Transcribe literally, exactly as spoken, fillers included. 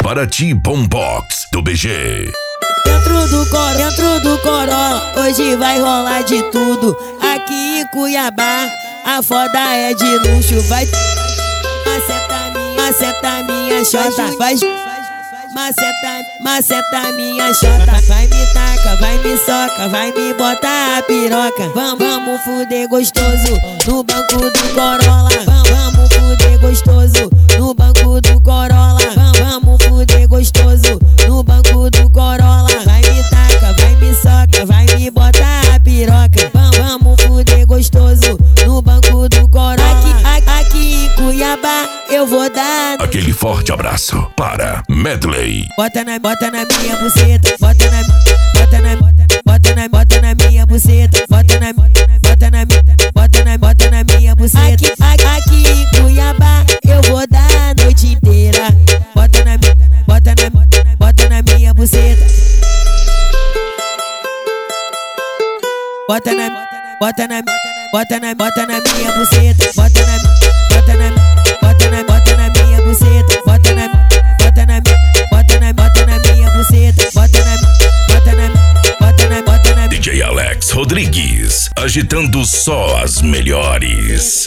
Paraty Boombox do B G. Dentro do cor, dentro do Corolla, hoje vai rolar de tudo. Aqui em Cuiabá, a foda é de luxo. Vai maceta minha, maceta minha chota. Vai maceta, maceta minha chota. Vai me taca, vai me soca, vai me botar a piroca. Vamos, vamos fuder gostoso no banco do Corolla. Vamos, vamos fuder gostoso no banco do Corolla. Vamos, vamos fuder gostoso no banco do Corolla. Vai me taca, vai me soca, vai me botar a piroca. Vamos, vamos fuder gostoso no banco do Corolla. Aqui, aqui em Cuiabá eu vou dar aquele forte abraço para Medley. Bota na, bota na minha buceta, bota na, bota na, bota na, bota na minha buceta, bota na, bota na, bota na, bota na minha buceta. Aqui, aqui em Cuiabá eu vou dar a noite inteira. Bota na, bota na, bota na minha buceta. Bota na, bota na, bota na, bota na minha buceta. Bota na, bota na, bota na, bota na minha buceta. Bota na, bota na, bota na, bota na minha buceta. Bota na, bota na, bota na, bota na. D J Alex Rodrigues, agitando só as melhores.